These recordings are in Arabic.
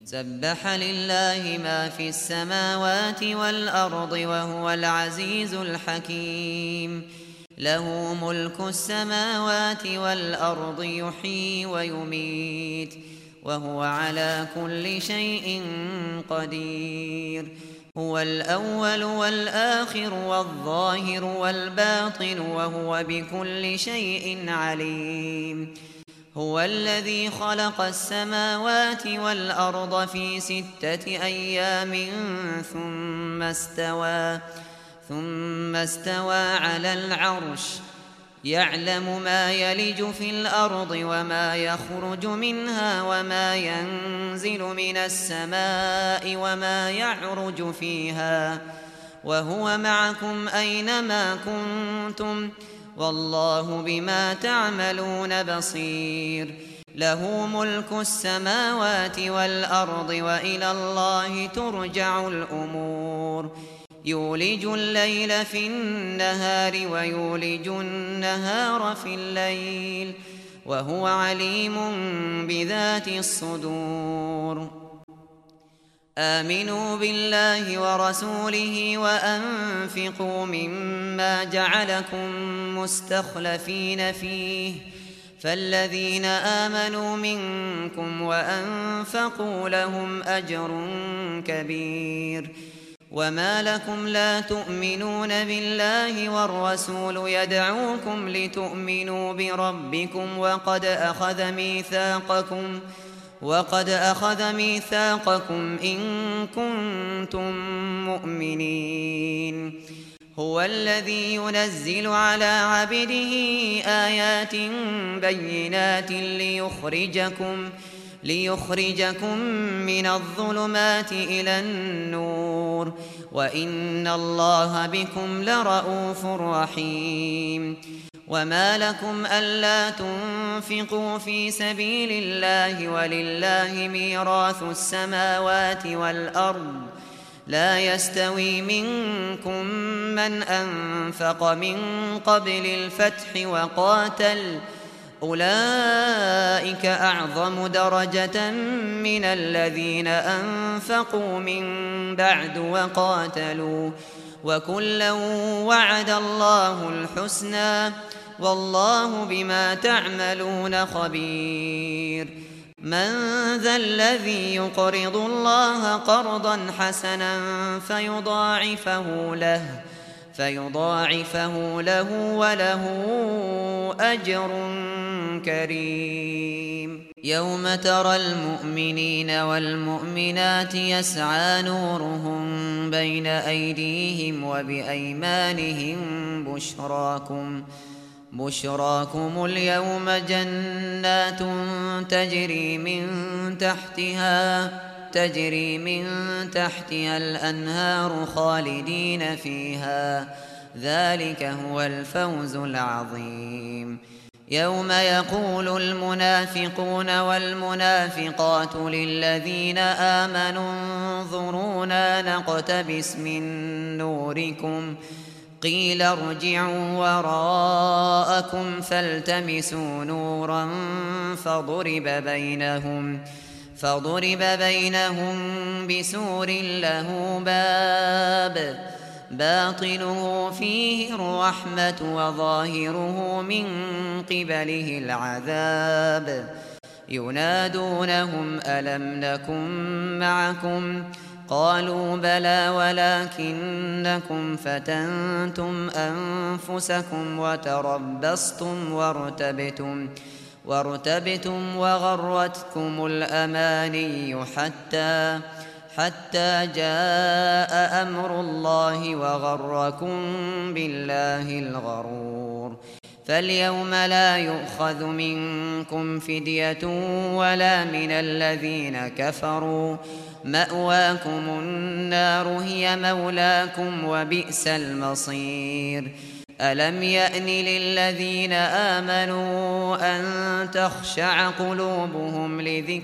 سبح لله ما في السماوات والأرض وهو العزيز الحكيم. له ملك السماوات والأرض يحيي ويميت وهو على كل شيء قدير. هو الأول والآخر والظاهر والباطن وهو بكل شيء عليم. هو الذي خلق السماوات والأرض في 6 أيام ثم استوى على العرش. يعلم ما يلج في الأرض وما يخرج منها وما ينزل من السماء وما يعرج فيها وهو معكم أينما كنتم والله بما تعملون بصير. له ملك السماوات والأرض وإلى الله ترجع الأمور. يولج الليل في النهار ويولج النهار في الليل وهو عليم بذات الصدور. آمنوا بالله ورسوله وأنفقوا مما جعلكم مستخلفين فيه فالذين آمنوا منكم وأنفقوا لهم أجر كبير. وما لكم لا تؤمنون بالله والرسول يدعوكم لتؤمنوا بربكم وقد أخذ ميثاقكم إن كنتم مؤمنين. هو الذي ينزل على عبده آيات بينات ليخرجكم من الظلمات إلى النور وإن الله بكم لرءوف رحيم. وما لكم ألا تنفقوا في سبيل الله ولله ميراث السماوات والأرض لا يستوي منكم من أنفق من قبل الفتح وقاتل أولئك أعظم درجة من الذين أنفقوا من بعد وقاتلوا وكلا وعد الله الحسنى والله بما تعملون خبير. من ذا الذي يقرض الله قرضا حسنا فيضاعفه له وله أجر كريم. يوم ترى المؤمنين والمؤمنات يسعى نورهم بين أيديهم وبأيمانهم بشراكم اليوم جنات تجري من تحتها الأنهار خالدين فيها ذلك هو الفوز العظيم. يوم يقول المنافقون والمنافقات للذين آمنوا انظرونا نقتبس من نوركم قيل ارجعوا وراءكم فالتمسوا نورا فضرب بينهم بسور له باب باطنه فيه الرحمة وظاهره من قبله العذاب. ينادونهم ألم نكن معكم قالوا بلى ولكنكم فتنتم أنفسكم وتربصتم وارتبتم وغرتكم الأماني حتى جاء أمر الله وغركم بالله الغرور. فاليوم لا يؤخذ منكم فدية ولا من الذين كفروا مأواكم النار هي مولاكم وبئس المصير. ألم يأن للذين آمنوا أن تخشع قلوبهم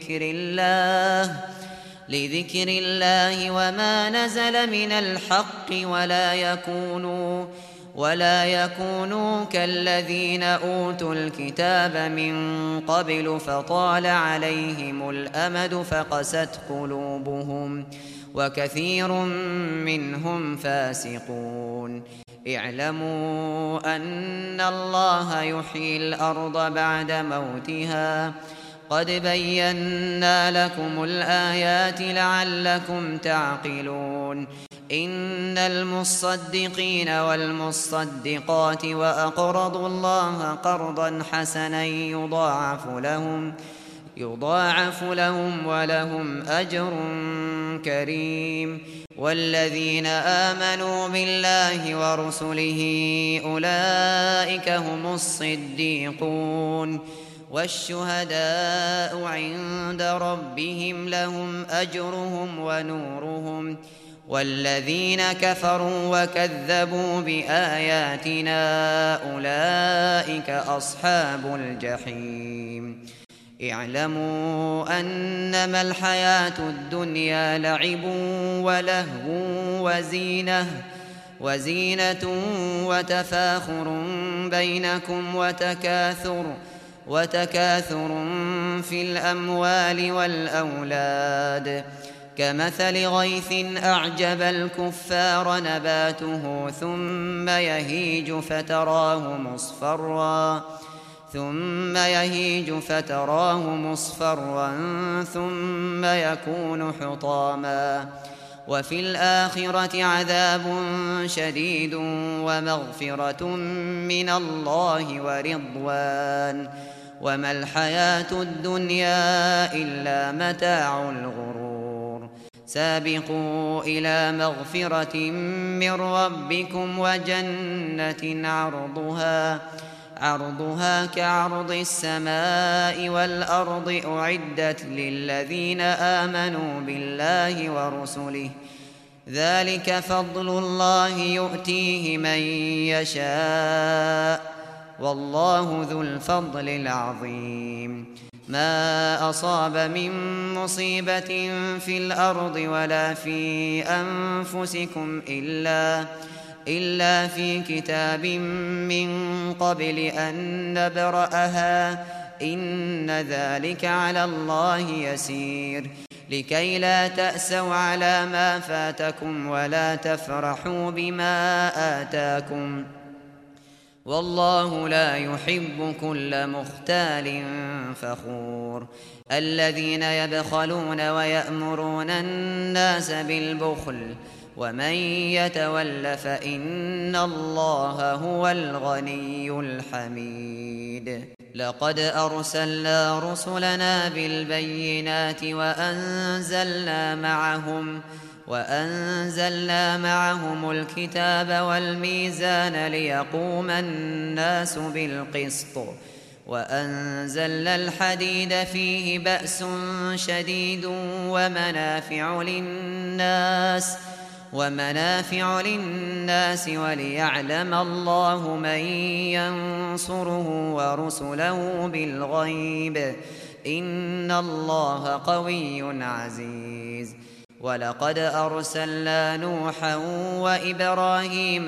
لذكر الله وما نزل من الحق ولا يكونوا كالذين أوتوا الكتاب من قبل فطال عليهم الأمد فقست قلوبهم وكثير منهم فاسقون. اعلموا أن الله يحيي الأرض بعد موتها قد بينا لكم الآيات لعلكم تعقلون. إن المصدقين والمصدقات وأقرضوا الله قرضا حسنا يضاعف لهم ولهم أجر كريم. والذين آمنوا بالله ورسله أولئك هم الصديقون والشهداء عند ربهم لهم أجرهم ونورهم. والذين كفروا وكذبوا بآياتنا أولئك أصحاب الجحيم. اعلموا أنما الحياة الدنيا لعب ولهو وزينة وتفاخر بينكم وتكاثر في الأموال والأولاد كمثل غيث أعجب الكفار نباته ثم يهيج فتراه مصفرا ثم يكون حطاما. وفي الآخرة عذاب شديد ومغفرة من الله ورضوان وما الحياة الدنيا إلا متاع الغرور. سابقوا إلى مغفرة من ربكم وجنة عرضها كعرض السماء والأرض أعدت للذين آمنوا بالله ورسله ذلك فضل الله يؤتيه من يشاء والله ذو الفضل العظيم. ما أصاب من مصيبة في الأرض ولا في أنفسكم إلا في كتاب من قبل أن نبرأها إن ذلك على الله يسير. لكي لا تأسوا على ما فاتكم ولا تفرحوا بما آتاكم والله لا يحب كل مختال فخور. الذين يبخلون ويأمرون الناس بالبخل ومن يتول فإن الله هو الغني الحميد. لقد أرسلنا رسلنا بالبينات وأنزلنا معهم الكتاب والميزان ليقوم الناس بالقسط وأنزلنا الحديد فيه بأس شديد ومنافع للناس وليعلم الله من ينصره ورسله بالغيب إن الله قوي عزيز. ولقد أرسلنا نوحا وإبراهيم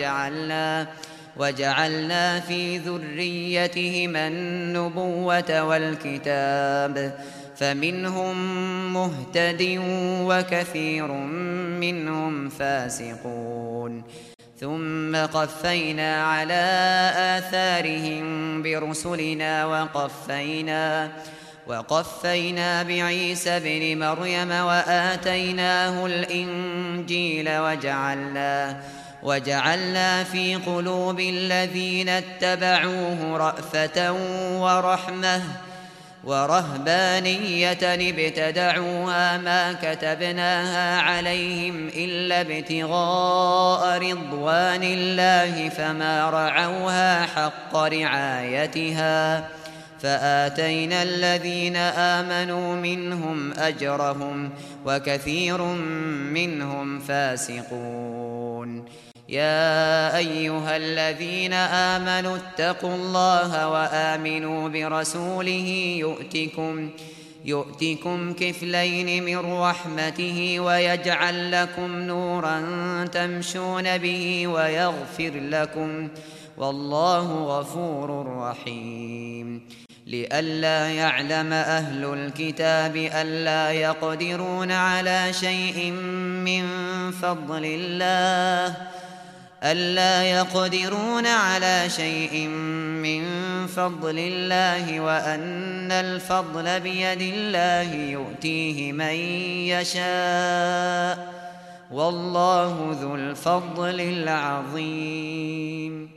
وجعلنا في ذريتهما النبوة والكتاب فمنهم مهتد وكثير منهم فاسقون. ثم قفينا على آثارهم برسلنا وقفينا بعيسى ابن مريم وآتيناه الإنجيل وجعلنا في قلوب الذين اتبعوه رأفة ورحمة ورهبانية ابتدعوها ما كتبناها عليهم إلا ابتغاء رضوان الله فما رعوها حق رعايتها فآتينا الذين آمنوا منهم أجرهم وكثير منهم فاسقون. يا أيها الذين آمنوا اتقوا الله وآمنوا برسوله يؤتكم كفلين من رحمته ويجعل لكم نورا تمشون به ويغفر لكم، والله غفور رحيم. لئلا يعلم أهل الكتاب ألا يقدرون على شيء من فضل الله وأن الفضل بيد الله يؤتيه من يشاء، والله ذو الفضل العظيم.